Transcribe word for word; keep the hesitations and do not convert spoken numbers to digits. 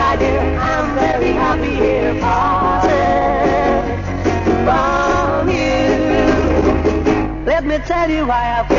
my dear, I'm very happy here. Parted from you. Let me tell you why I